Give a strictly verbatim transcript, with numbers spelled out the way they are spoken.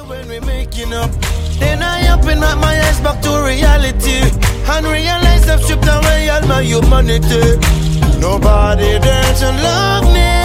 when we making up. Then I open up my eyes back to reality and realize I've stripped away all my humanity. Nobody there to love me.